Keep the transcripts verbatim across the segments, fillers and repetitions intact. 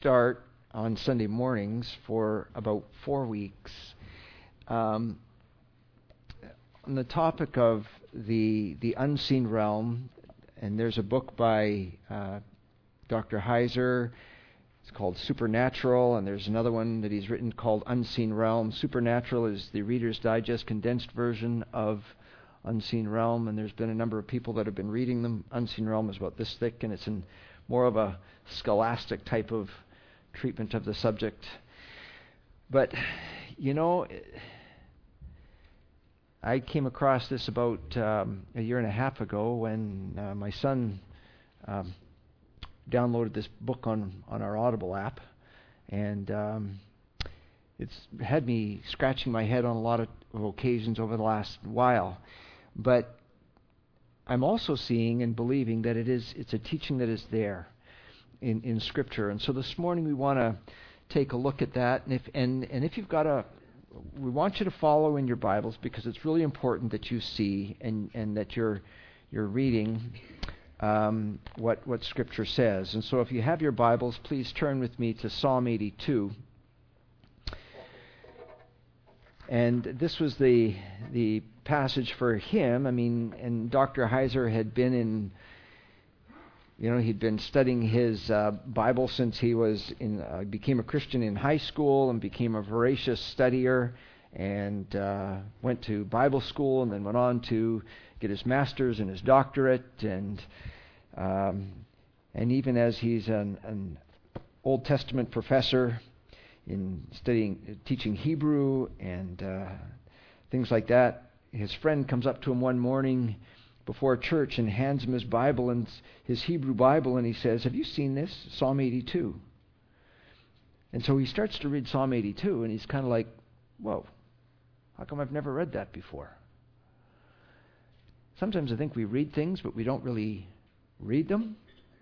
start on Sunday mornings for about four weeks um, on the topic of the the unseen realm. And there's a book by uh, Doctor Heiser. It's called Supernatural, and there's another one that he's written called Unseen Realm. Supernatural is the Reader's Digest condensed version of Unseen Realm, and there's been a number of people that have been reading them. Unseen Realm is about this thick, and it's in more of a scholastic type of treatment of the subject. But, you know, I came across this about um, a year and a half ago when uh, my son um, downloaded this book on, on our Audible app, and um, it's had me scratching my head on a lot of occasions over the last while. But I'm also seeing and believing that it is it's a teaching that is there in, in Scripture. And so this morning we want to take a look at that. And if and, and if you've got a, we want you to follow in your Bibles, because it's really important that you see and, and that you're you're reading um, what what Scripture says. And so if you have your Bibles, please turn with me to Psalm eighty-two. And this was the the passage for him. I mean, and Doctor Heiser had been in, you know, he'd been studying his uh, Bible since he was in, uh, became a Christian in high school and became a voracious studier, and uh, went to Bible school and then went on to get his master's and his doctorate, and um, and even as he's an, an Old Testament professor in studying, teaching Hebrew and uh, things like that, his friend comes up to him one morning before church and hands him his Bible, and his Hebrew Bible, and he says, "Have you seen this? Psalm eighty-two." And so he starts to read Psalm eighty-two, and he's kind of like, "Whoa, how come I've never read that before?" Sometimes I think we read things, but we don't really read them.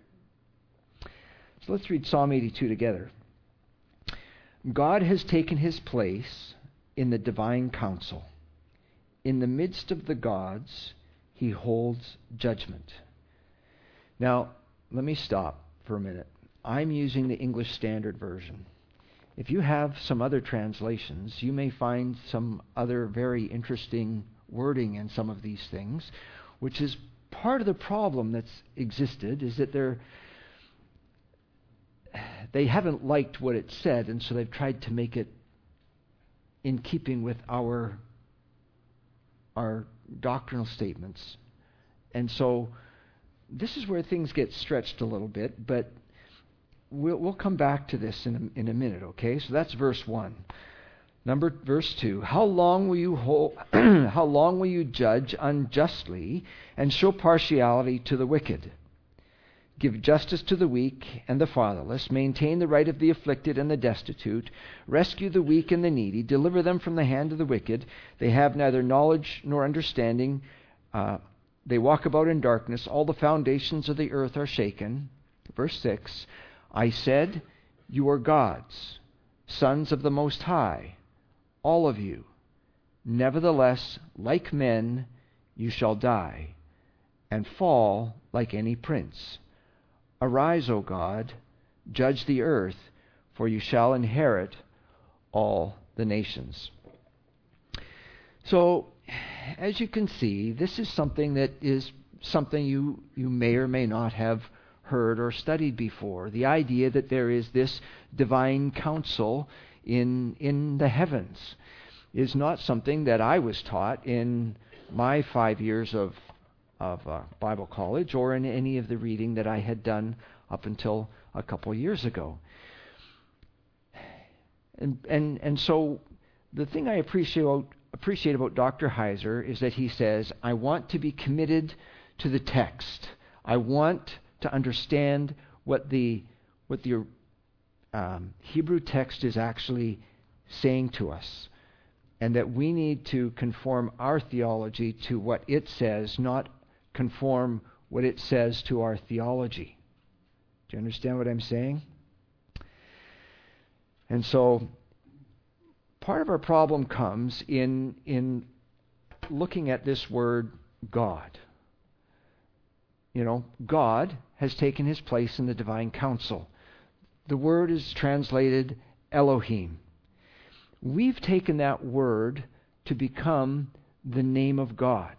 So let's read Psalm eighty-two together. God has taken his place in the divine council. In the midst of the gods, he holds judgment. Now, let me stop for a minute. I'm using the English Standard Version. If you have some other translations, you may find some other very interesting wording in some of these things, which is part of the problem that's existed, is that they're they haven't liked what it said, and so they've tried to make it in keeping with our our doctrinal statements. And so this is where things get stretched a little bit, but we'll, we'll come back to this in a, in a minute, okay? So that's verse one. Number verse two. How long will you hold, how long will you judge unjustly and show partiality to the wicked? Give justice to the weak and the fatherless. Maintain the right of the afflicted and the destitute. Rescue the weak and the needy. Deliver them from the hand of the wicked. They have neither knowledge nor understanding. Uh, they walk about in darkness. All the foundations of the earth are shaken. Verse six. I said, you are gods, sons of the Most High, all of you. Nevertheless, like men, you shall die, and fall like any prince. Arise, O God, judge the earth, for you shall inherit all the nations. So, as you can see, this is something that is something you, you may or may not have heard or studied before. The idea that there is this divine council in, in the heavens is not something that I was taught in my five years of of uh, Bible college or in any of the reading that I had done up until a couple years ago. And and and so the thing I appreciate about, appreciate about Doctor Heiser is that he says, I want to be committed to the text. I want to understand what the what the um, Hebrew text is actually saying to us, and that we need to conform our theology to what it says, not conform what it says to our theology. Do you understand what I'm saying? And so part of our problem comes in in looking at this word God. You know, God has taken his place in the divine council. the word is translated Elohim. We've taken that word to become the name of God.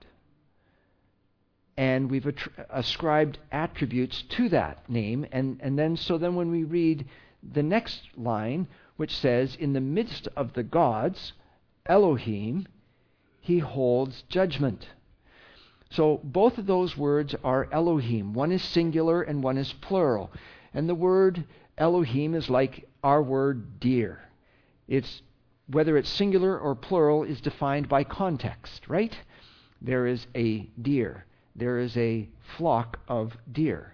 And we've attr- ascribed attributes to that name. And, and then, so then when we read the next line, which says, in the midst of the gods, Elohim, he holds judgment. So both of those words are Elohim. One is singular and one is plural. And the word Elohim is like our word deer. It's, whether it's singular or plural, is defined by context, right? There is a deer. There is a flock of deer.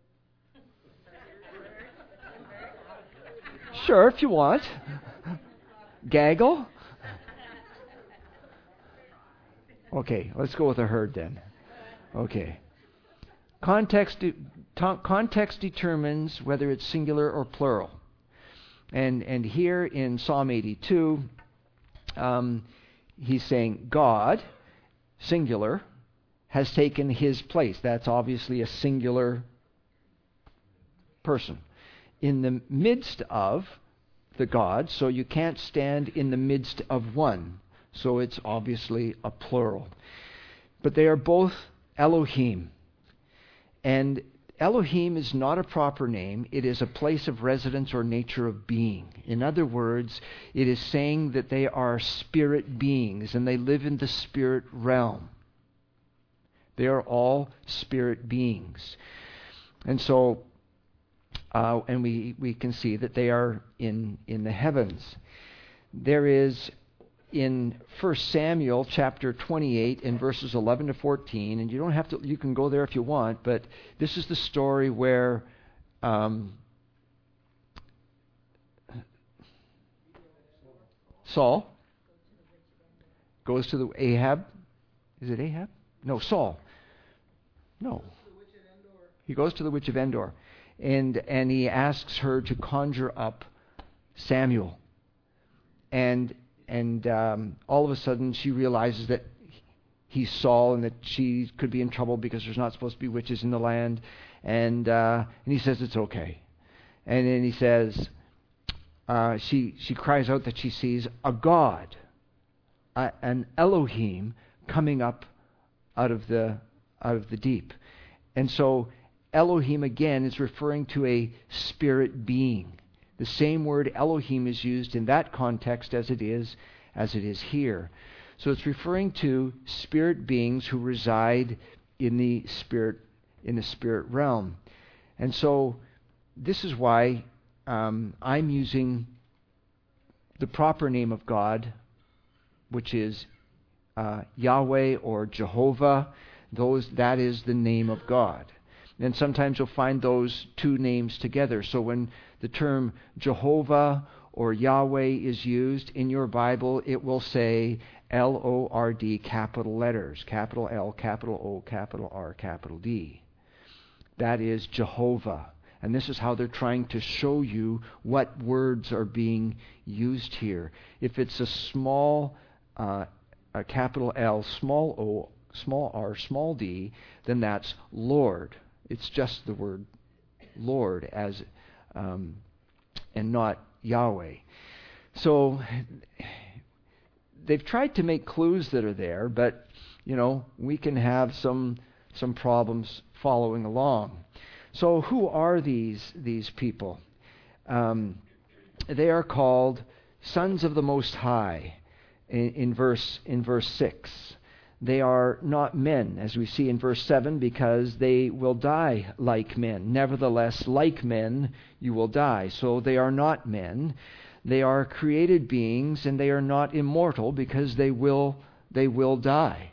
Sure, if you want. Gaggle? Okay, let's go with a herd then. Okay. Context, de- to- context determines whether it's singular or plural. And and here in Psalm eighty-two, um, he's saying God, singular, has taken his place. That's obviously a singular person. In the midst of the gods, so you can't stand in the midst of one. So it's obviously a plural. But they are both Elohim. And Elohim is not a proper name. It is a place of residence or nature of being. In other words, it is saying that they are spirit beings and they live in the spirit realm. They are all spirit beings. And so, uh, and we, we can see that they are in, in the heavens. There is in First Samuel chapter twenty-eight in verses eleven to fourteen, and you don't have to, you can go there if you want, but this is the story where um, Saul goes to the Ahab. Is it Ahab? No, Saul. No. He goes to the witch of Endor, and and he asks her to conjure up Samuel. And and um, all of a sudden she realizes that he's Saul and that she could be in trouble because there's not supposed to be witches in the land. And uh, and he says it's okay. And then he says, uh, she she cries out that she sees a god, a, an Elohim coming up out of the out of the deep. And so Elohim again is referring to a spirit being. The same word Elohim is used in that context as it is as it is here. So it's referring to spirit beings who reside in the spirit in the spirit realm. And so this is why um, I'm using the proper name of God, which is uh, Yahweh or Jehovah. Those that is the name of God. And sometimes you'll find those two names together. So when the term Jehovah or Yahweh is used in your Bible, it will say L O R D, capital letters, capital L, capital O, capital R, capital D. That is Jehovah. And this is how they're trying to show you what words are being used here. If it's a small, uh, a capital L, small O, small r, small d, then that's Lord. It's just the word Lord as um, and not Yahweh. So they've tried to make clues that are there, but you know, we can have some some problems following along. So who are these these people? Um, they are called sons of the Most High in, in verse in verse six. They are not men, as we see in verse seven, because they will die like men. Nevertheless, like men, you will die. So they are not men. They are created beings, and they are not immortal because they will they will die.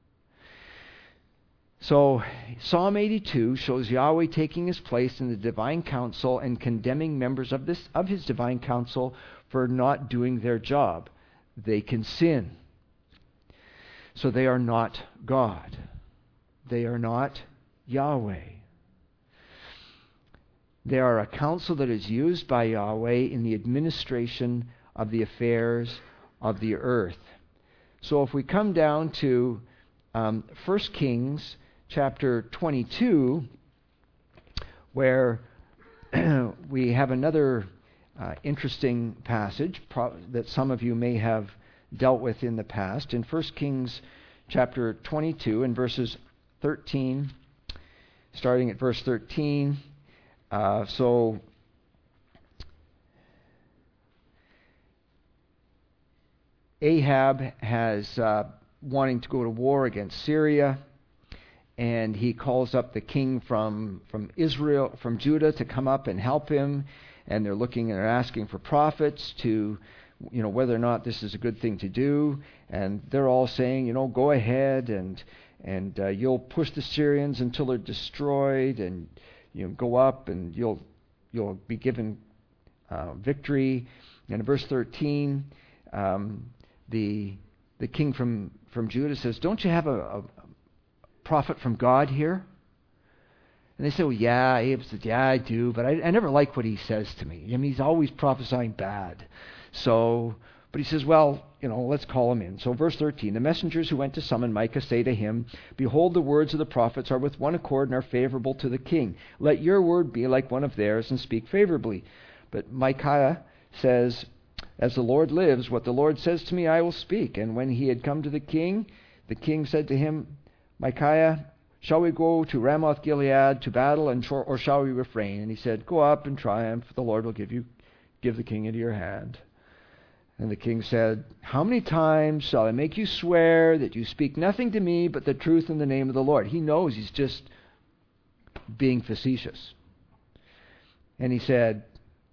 So Psalm eighty-two shows Yahweh taking his place in the divine council and condemning members of this of his divine council for not doing their job. They can sin. So they are not God. They are not Yahweh. They are a council that is used by Yahweh in the administration of the affairs of the earth. So if we come down to um, First Kings chapter twenty-two, where we have another uh, interesting passage pro- that some of you may have dealt with in the past. In First Kings chapter twenty-two and verses thirteen, starting at verse thirteen. Uh, so Ahab has uh, wanting to go to war against Syria, and he calls up the king from from Israel, from Judah, to come up and help him. And they're looking and they're asking for prophets to, you know, whether or not this is a good thing to do. And they're all saying, you know, go ahead and and uh, you'll push the Syrians until they're destroyed, and you know, go up and you'll you'll be given uh, victory. And in verse thirteen, um, the the king from, from Judah says, "Don't you have a, a prophet from God here?" And they say, "Well, yeah." Ahab said, "Yeah, I do, but I, I never like what he says to me. I mean, he's always prophesying bad." So, but he says, "Well, you know, let's call him in." So verse thirteen, "The messengers who went to summon Micah say to him, 'Behold, the words of the prophets are with one accord and are favorable to the king. Let your word be like one of theirs and speak favorably.' But Micaiah says, 'As the Lord lives, what the Lord says to me I will speak.' And when he had come to the king, the king said to him, 'Micaiah, shall we go to Ramoth Gilead to battle, and shor- or shall we refrain?' And he said, 'Go up and triumph. The Lord will give you give the king into your hand.' And the king said, 'How many times shall I make you swear that you speak nothing to me but the truth in the name of the Lord?'" He knows he's just being facetious. And he said,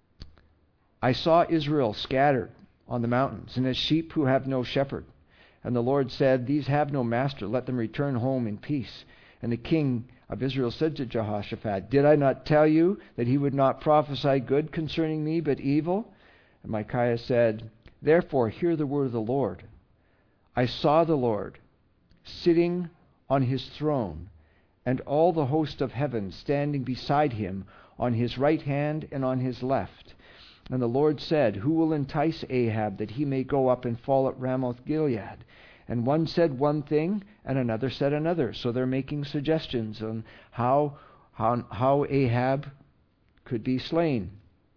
"I saw Israel scattered on the mountains, and as sheep who have no shepherd. And the Lord said, 'These have no master. Let them return home in peace.' And the king of Israel said to Jehoshaphat, 'Did I not tell you that he would not prophesy good concerning me, but evil?' And Micaiah said, 'Therefore hear the word of the Lord. I saw the Lord sitting on his throne, and all the host of heaven standing beside him on his right hand and on his left. And the Lord said, Who will entice Ahab that he may go up and fall at Ramoth Gilead?' And one said one thing, and another said another." So they're making suggestions on how how, how Ahab could be slain.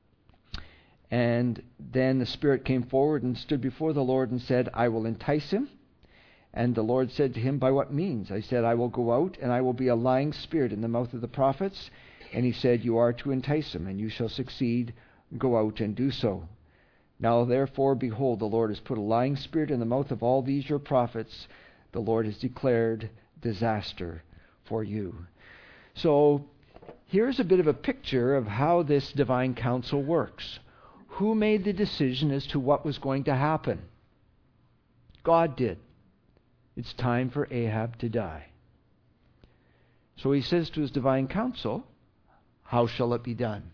And then the Spirit came forward and stood before the Lord and said, "I will entice him." And the Lord said to him, "By what means?" I said, "I will go out, and I will be a lying spirit in the mouth of the prophets." And he said, "You are to entice him, and you shall succeed. Go out and do so. Now therefore, behold, the Lord has put a lying spirit in the mouth of all these your prophets. The Lord has declared disaster for you." So here's a bit of a picture of how this divine counsel works. Who made the decision as to what was going to happen? God did. It's time for Ahab to die. So he says to his divine counsel, "How shall it be done?"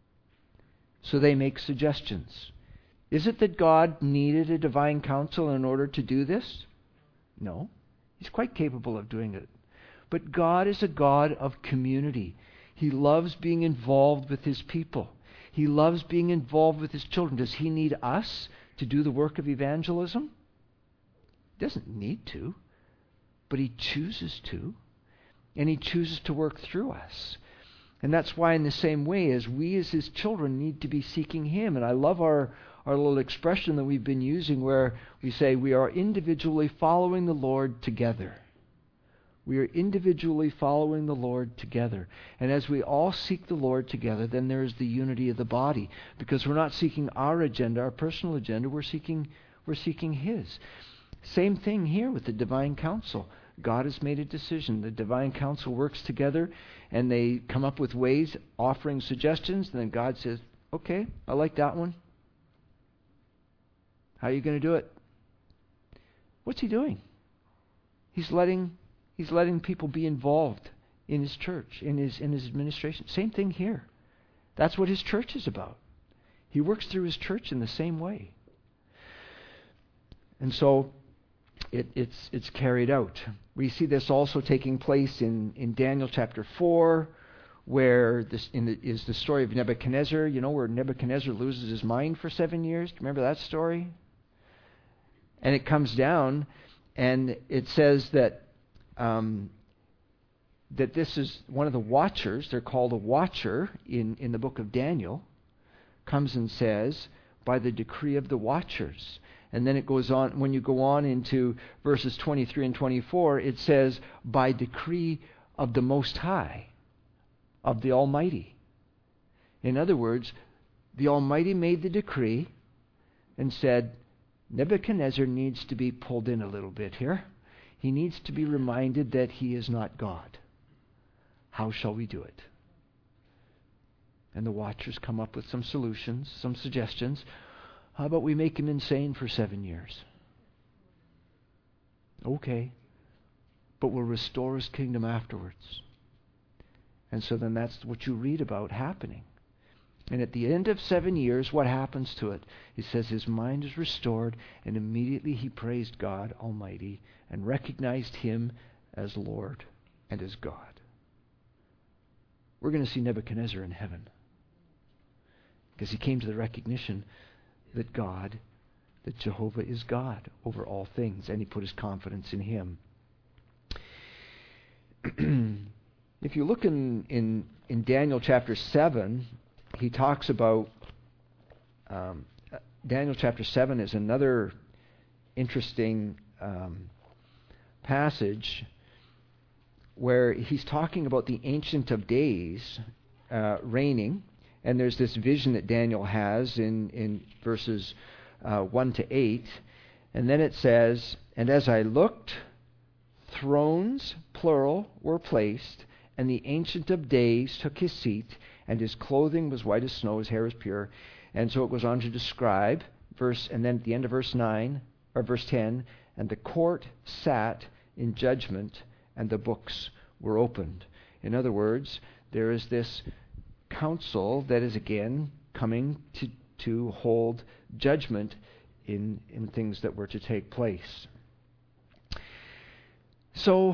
So they make suggestions. Is it that God needed a divine counsel in order to do this? No. He's quite capable of doing it. But God is a God of community. He loves being involved with his people. He loves being involved with his children. Does he need us to do the work of evangelism? He doesn't need to, but he chooses to. And he chooses to work through us. And that's why, in the same way, as we as his children need to be seeking him. And I love our, our little expression that we've been using where we say we are individually following the Lord together. We are individually following the Lord together. And as we all seek the Lord together, then there is the unity of the body. Because we're not seeking our agenda, our personal agenda, we're seeking, we're seeking his. Same thing here with the divine counsel. God has made a decision. The divine counsel works together, and they come up with ways, offering suggestions, and then God says, "Okay, I like that one. How are you going to do it?" What's he doing? He's letting he's letting people be involved in his church, in his in his administration. Same thing here. That's what his church is about. He works through his church in the same way. And so It, it's it's carried out. We see this also taking place in, in Daniel chapter four, where this in the, is the story of Nebuchadnezzar. You know, where Nebuchadnezzar loses his mind for seven years. Remember that story? And it comes down, and it says that um, that this is one of the watchers, they're called a watcher in, in the book of Daniel, comes and says, by the decree of the watchers. And then it goes on, when you go on into verses twenty-three and twenty-four, it says, by decree of the Most High, of the Almighty. In other words, the Almighty made the decree and said, Nebuchadnezzar needs to be pulled in a little bit here. He needs to be reminded that he is not God. How shall we do it? And the watchers come up with some solutions, some suggestions. How about we make him insane for seven years? Okay. But we'll restore his kingdom afterwards. And so then that's what you read about happening. And at the end of seven years, what happens to it? It says his mind is restored, and immediately he praised God Almighty and recognized him as Lord and as God. We're going to see Nebuchadnezzar in heaven, because he came to the recognition that God, that Jehovah is God over all things, and he put his confidence in him. If you look in, in, in Daniel chapter seven, he talks about, um, Daniel chapter seven is another interesting um, passage where he's talking about the Ancient of Days uh, reigning. And there's this vision that Daniel has in, in verses uh, one to eight. And then it says, and as I looked, thrones, plural, were placed, and the Ancient of Days took his seat, and his clothing was white as snow, his hair was pure. And so it goes on to describe, verse, and then at the end of verse nine, or verse ten, and the court sat in judgment, and the books were opened. In other words, there is this council that is again coming to, to hold judgment in, in things that were to take place. So,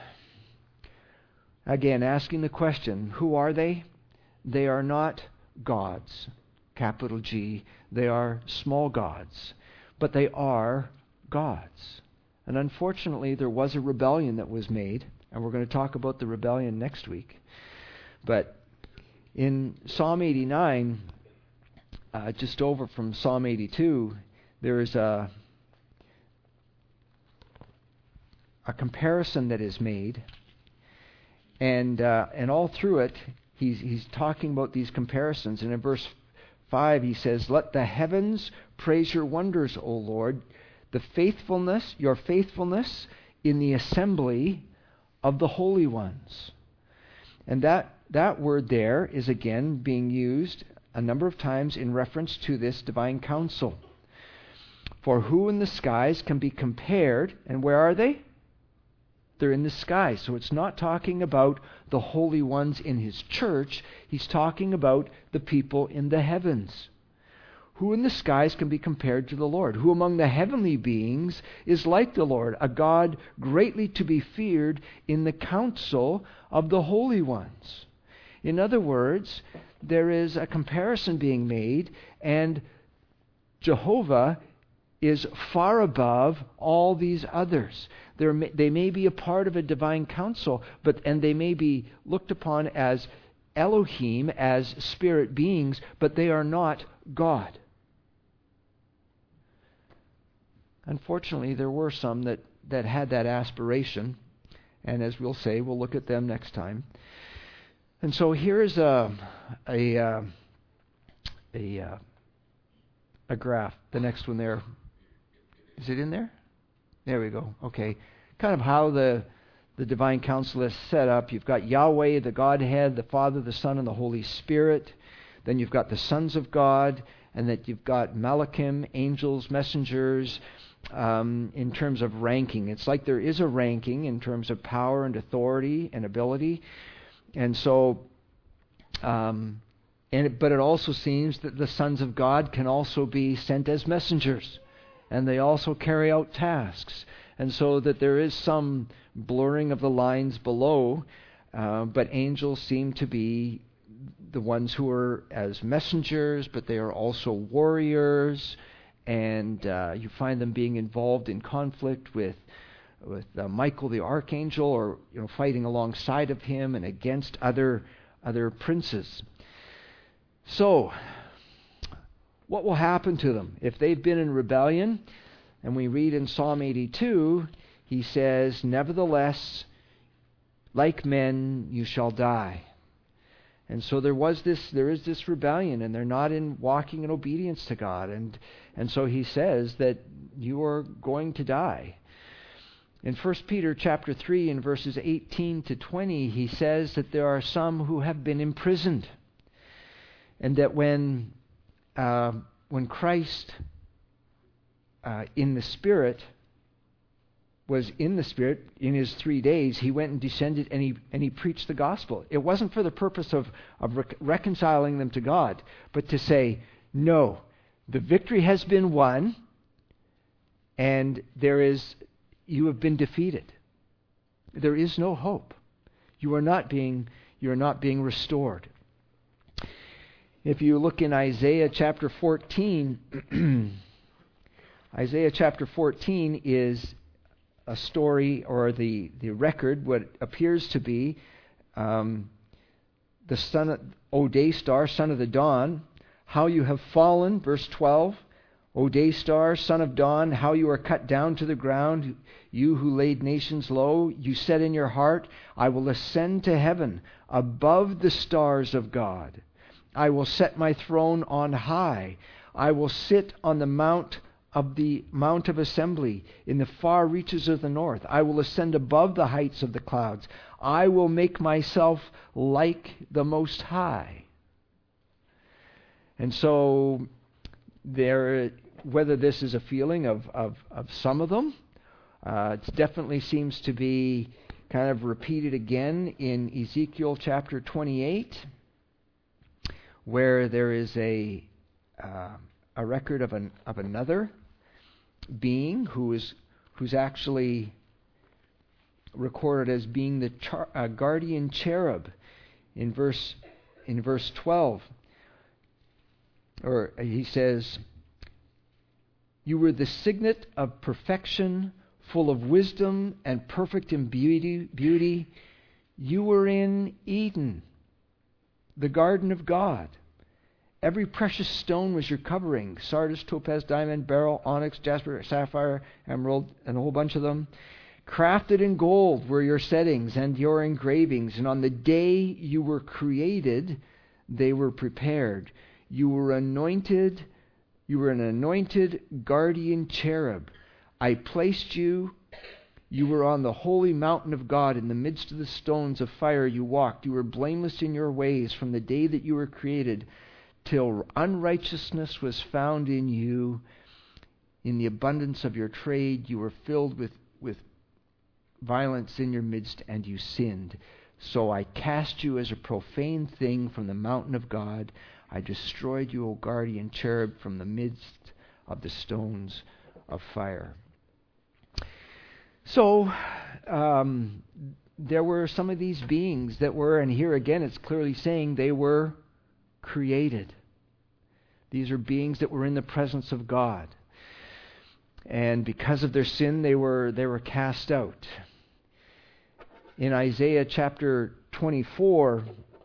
again, asking the question, who are they? They are not gods, capital G. They are small gods, but they are gods. And unfortunately, there was a rebellion that was made, and we're going to talk about the rebellion next week. But in Psalm eighty-nine, uh, just over from Psalm eighty-two, there is a, a comparison that is made, and uh, and all through it, he's he's talking about these comparisons. And in verse five, he says, "Let the heavens praise your wonders, O Lord, the faithfulness, your faithfulness in the assembly of the holy ones." And that that word there is again being used a number of times in reference to this divine council. For who in the skies can be compared, and where are they? They're in the sky. So it's not talking about the holy ones in his church. He's talking about the people in the heavens. Who in the skies can be compared to the Lord? Who among the heavenly beings is like the Lord, a God greatly to be feared in the council of the holy ones? In other words, there is a comparison being made, and Jehovah is far above all these others. There may, they may be a part of a divine council, but and they may be looked upon as Elohim, as spirit beings, but they are not God. Unfortunately, there were some that, that had that aspiration, and as we'll say, we'll look at them next time. And so here is a a a, a, a graph. The next one there. Is it in there? There we go. Okay. Kind of how the the divine council is set up. You've got Yahweh, the Godhead, the Father, the Son, and the Holy Spirit. Then you've got the sons of God, and that you've got Malachim, angels, messengers, um, in terms of ranking. It's like there is a ranking in terms of power and authority and ability. And so, um, and it, but it also seems that the sons of God can also be sent as messengers, and they also carry out tasks. And so that there is some blurring of the lines below, uh, but angels seem to be the ones who are as messengers, but they are also warriors, and uh, you find them being involved in conflict with with uh, Michael the archangel, or you know, fighting alongside of him and against other other princes. So, what will happen to them if they've been in rebellion? And we read in Psalm eighty-two, he says, "Nevertheless, like men, you shall die." And so there was this, there is this rebellion, and they're not in walking in obedience to God, and and so he says that you are going to die. In First Peter chapter three, in verses eighteen to twenty, he says that there are some who have been imprisoned, and that when uh, when Christ uh, in the Spirit was in the Spirit in his three days, he went and descended and he and he preached the gospel. It wasn't for the purpose of, of rec- reconciling them to God, but to say, no, the victory has been won, and there is, you have been defeated. There is no hope. You are not being, you are not being restored. If you look in Isaiah chapter fourteen, Isaiah chapter fourteen is a story, or the, the record, what appears to be um, the son of, O day star, son of the dawn, how you have fallen, verse twelve. O day star, son of dawn, how you are cut down to the ground, you who laid nations low. You said in your heart, I will ascend to heaven above the stars of God. I will set my throne on high. I will sit on the mount of the Mount of Assembly in the far reaches of the north. I will ascend above the heights of the clouds. I will make myself like the Most High. And so, there, whether this is a feeling of, of, of some of them, uh, it definitely seems to be kind of repeated again in Ezekiel chapter twenty-eight, where there is a uh, a record of an of another being who is who's actually recorded as being the char, uh, guardian cherub in verse in verse twelve. Or he says, you were the signet of perfection, full of wisdom and perfect in beauty beauty. You were in Eden, the garden of God. Every precious stone was your covering: sardius, topaz, diamond, beryl, onyx, jasper, sapphire, emerald, and a whole bunch of them. Crafted in gold were your settings and your engravings, and on the day you were created, they were prepared. You were anointed, you were an anointed guardian cherub. I placed you, you were on the holy mountain of God. In the midst of the stones of fire you walked. You were blameless in your ways from the day that you were created, till unrighteousness was found in you. In the abundance of your trade you were filled with, with violence in your midst, and you sinned. So I cast you as a profane thing from the mountain of God. I destroyed you, O guardian cherub, from the midst of the stones of fire. So, um, there were some of these beings that were, and here again it's clearly saying they were created. These are beings that were in the presence of God. And because of their sin, they were they were cast out. In Isaiah chapter twenty-four,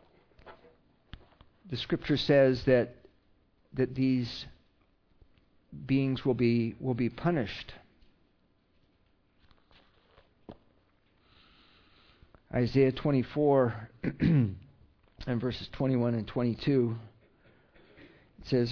the scripture says that that these beings will be will be punished. Isaiah twenty-four and verses twenty-one and twenty-two. It says,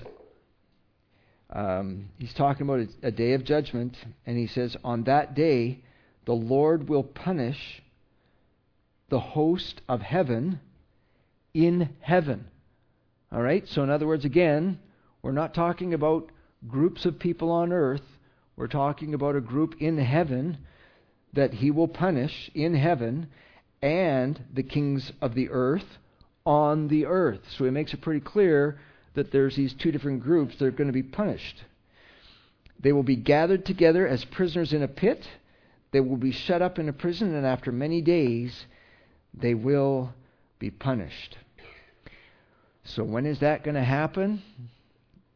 um, he's talking about a, a day of judgment, and he says, on that day the Lord will punish the host of heaven in heaven. All right? So in other words, again, we're not talking about groups of people on earth. We're talking about a group in heaven that he will punish in heaven, and the kings of the earth on the earth. So he makes it pretty clear that there's these two different groups that are going to be punished. They will be gathered together as prisoners in a pit. They will be shut up in a prison, and after many days they will be punished. So when is that going to happen?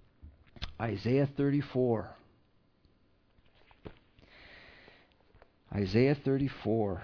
Isaiah thirty-four. Isaiah thirty-four.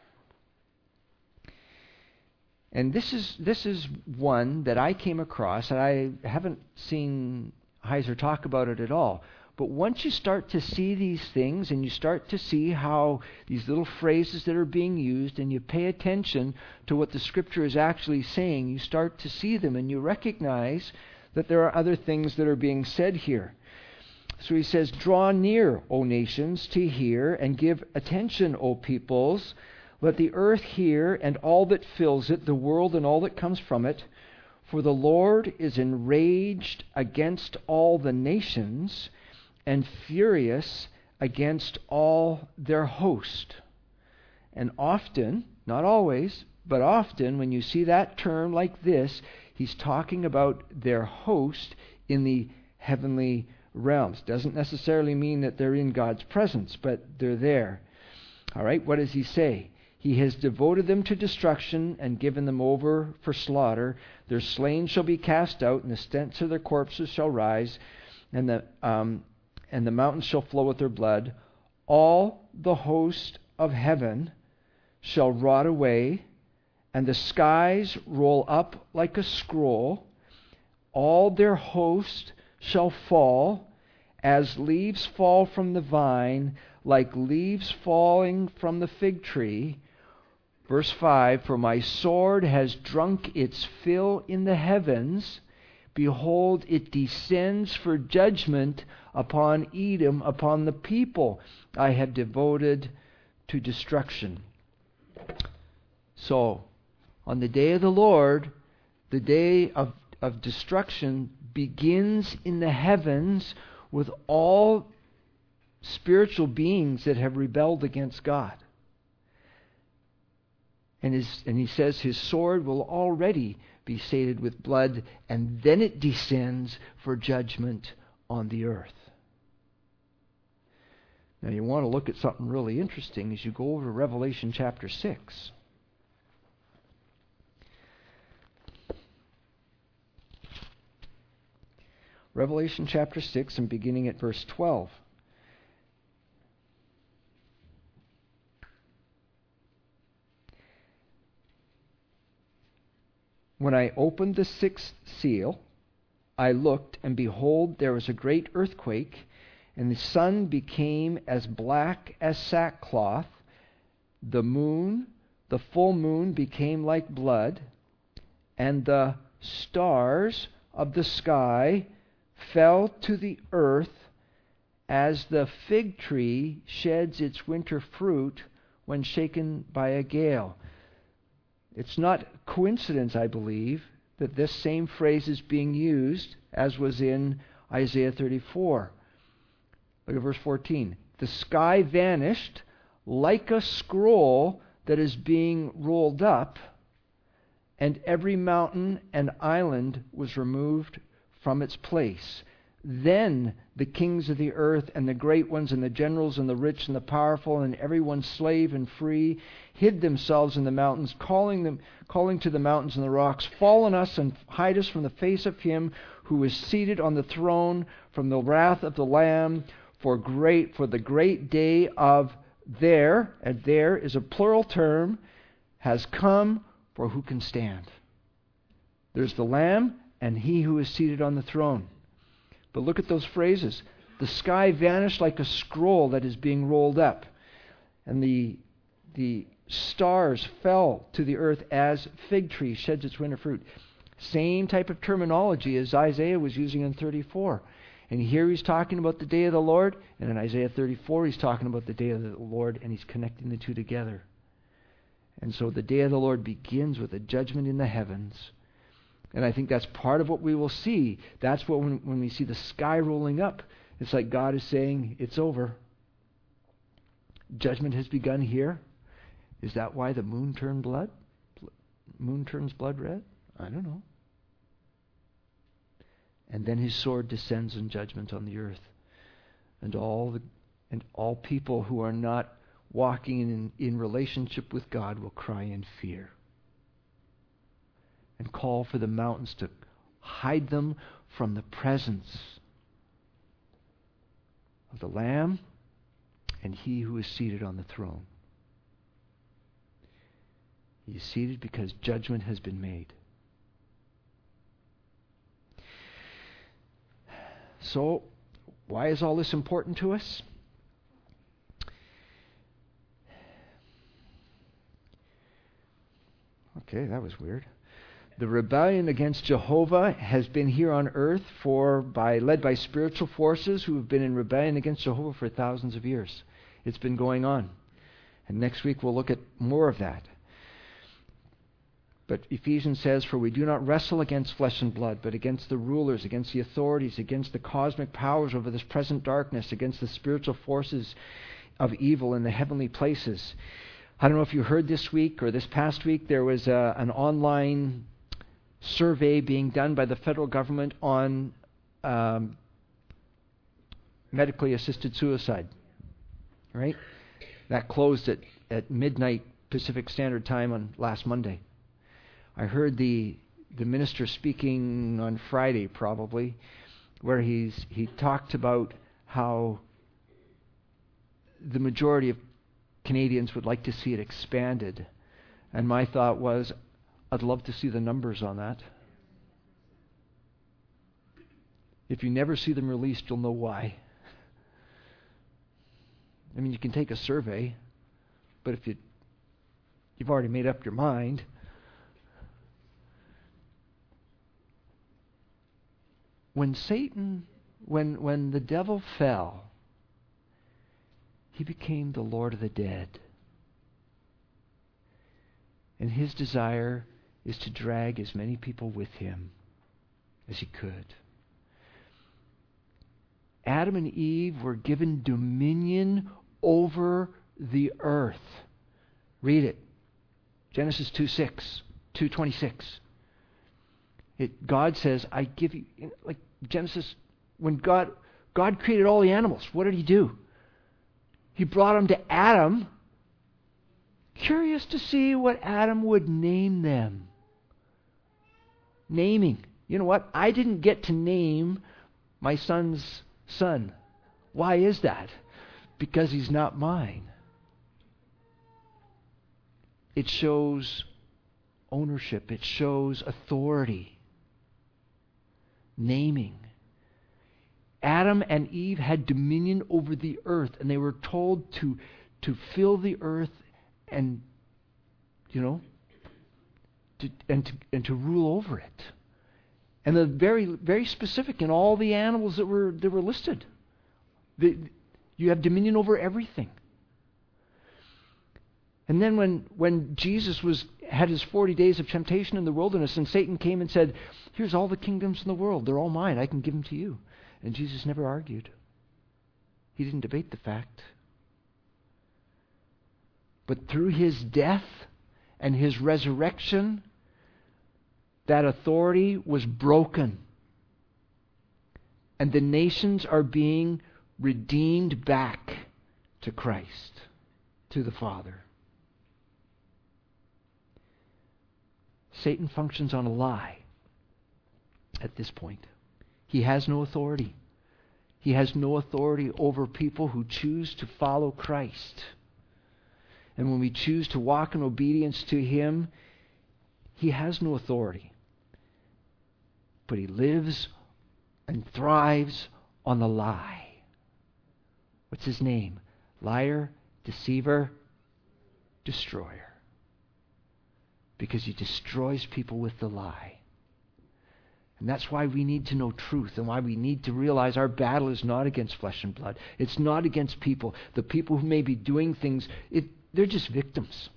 And this is this is one that I came across, and I haven't seen Heiser talk about it at all. But once you start to see these things, and you start to see how these little phrases that are being used, and you pay attention to what the Scripture is actually saying, you start to see them, and you recognize that there are other things that are being said here. So he says, "Draw near, O nations, to hear, and give attention, O peoples. Let the earth hear, and all that fills it, the world and all that comes from it. For the Lord is enraged against all the nations, and furious against all their host." And often, not always, but often, when you see that term like this, he's talking about their host in the heavenly realms. Doesn't necessarily mean that they're in God's presence, but they're there. All right, what does he say? He has devoted them to destruction and given them over for slaughter. Their slain shall be cast out, and the stench of their corpses shall rise, and the um, and the mountains shall flow with their blood. All the host of heaven shall rot away, and the skies roll up like a scroll. All their host shall fall, as leaves fall from the vine, like leaves falling from the fig tree. Verse five, "For my sword has drunk its fill in the heavens. Behold, it descends for judgment upon Edom, upon the people I have devoted to destruction." So, on the day of the Lord, the day of, of destruction begins in the heavens with all spiritual beings that have rebelled against God. And, his, and he says his sword will already be sated with blood, and then it descends for judgment on the earth. Now you want to look at something really interesting as you go over to Revelation chapter six. Revelation chapter six, and beginning at verse twelve. "When I opened the sixth seal, I looked, and behold, there was a great earthquake, and the sun became as black as sackcloth. The moon, the full moon, became like blood, and the stars of the sky fell to the earth, as the fig tree sheds its winter fruit when shaken by a gale." It's not coincidence, I believe, that this same phrase is being used as was in Isaiah thirty-four. Look at verse fourteen. "The sky vanished like a scroll that is being rolled up, and every mountain and island was removed from its place. Then the kings of the earth and the great ones and the generals and the rich and the powerful and everyone slave and free hid themselves in the mountains, calling them, calling to the mountains and the rocks, 'Fall on us and hide us from the face of him who is seated on the throne, from the wrath of the Lamb, for great for the great day of their,'" and there is a plural term, "has come, for who can stand?" There's the Lamb and he who is seated on the throne. But look at those phrases. The sky vanished like a scroll that is being rolled up, and the the stars fell to the earth as fig tree sheds its winter fruit. Same type of terminology as Isaiah was using in thirty-four. And here he's talking about the day of the Lord, and in Isaiah thirty-four he's talking about the day of the Lord, and he's connecting the two together. And so the day of the Lord begins with a judgment in the heavens. And I think that's part of what we will see. That's what when, when we see the sky rolling up, it's like God is saying, it's over. Judgment has begun here. Is that why the moon turned blood? Moon turns blood red? I don't know. And then his sword descends in judgment on the earth. And all the and all people who are not walking in, in relationship with God will cry in fear. And call for the mountains to hide them from the presence of the Lamb and he who is seated on the throne. He is seated because judgment has been made. So, why is all this important to us? Okay, that was weird. The rebellion against Jehovah has been here on earth for by led by spiritual forces who have been in rebellion against Jehovah for thousands of years. It's been going on. And next week we'll look at more of that. But Ephesians says, "For we do not wrestle against flesh and blood, but against the rulers, against the authorities, against the cosmic powers over this present darkness, against the spiritual forces of evil in the heavenly places." I don't know if you heard this week or this past week, there was a, an online survey being done by the federal government on um, medically assisted suicide. Right? That closed at, at midnight Pacific Standard Time on last Monday. I heard the the minister speaking on Friday probably, where he's he talked about how the majority of Canadians would like to see it expanded. And my thought was, I'd love to see the numbers on that. If you never see them released, you'll know why. I mean, you can take a survey, but if you, you've already made up your mind. When Satan, when when the devil fell, he became the Lord of the dead. And his desire is to drag as many people with him as he could. Adam and Eve were given dominion over the earth. Read it. Genesis two six, two twenty-six. It, God says, I give you, like Genesis, when God God created all the animals, what did he do? He brought them to Adam, curious to see what Adam would name them. Naming. You know what? I didn't get to name my son's son. Why is that? Because he's not mine. It shows ownership. It shows authority. Naming. Adam and Eve had dominion over the earth, and they were told to to fill the earth and, you know, to, and to and to rule over it. And they're very very specific in all the animals that were that were listed. The, you have dominion over everything. And then when, when Jesus was had his forty days of temptation in the wilderness, and Satan came and said, "Here's all the kingdoms in the world. They're all mine. I can give them to you." And Jesus never argued. He didn't debate the fact. But through his death and his resurrection, that authority was broken. And the nations are being redeemed back to Christ, to the Father. Satan functions on a lie at this point. He has no authority. He has no authority over people who choose to follow Christ. And when we choose to walk in obedience to him, he has no authority. But he lives and thrives on the lie. What's his name? Liar, deceiver, destroyer. Because he destroys people with the lie. And that's why we need to know truth, and why we need to realize our battle is not against flesh and blood. It's not against people. The people who may be doing things, it, they're just victims.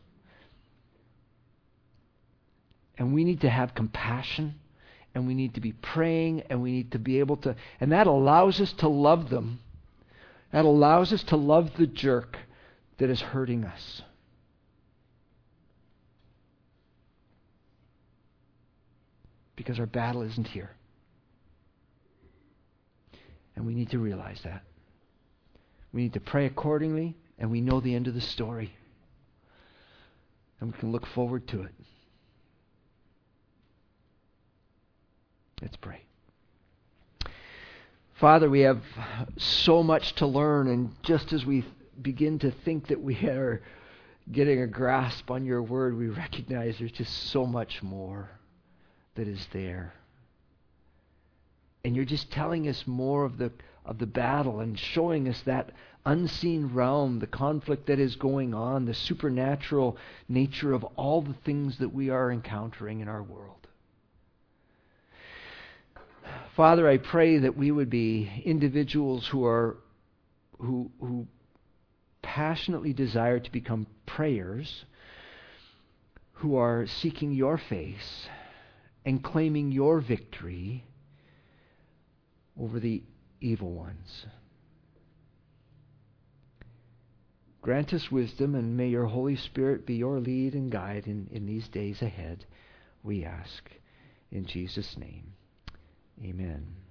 And we need to have compassion, and we need to be praying, and we need to be able to, and that allows us to love them. That allows us to love the jerk that is hurting us. Because our battle isn't here. And we need to realize that. We need to pray accordingly, and we know the end of the story. And we can look forward to it. Let's pray. Father, we have so much to learn, and just as we begin to think that we are getting a grasp on your word, we recognize there's just so much more that is there. And you're just telling us more of the of the battle and showing us that unseen realm, the conflict that is going on, the supernatural nature of all the things that we are encountering in our world. Father, I pray that we would be individuals who are who who passionately desire to become prayers, who are seeking your face and claiming your victory over the evil ones. Grant us wisdom, and may your Holy Spirit be your lead and guide in, in these days ahead, we ask. In Jesus' name, amen.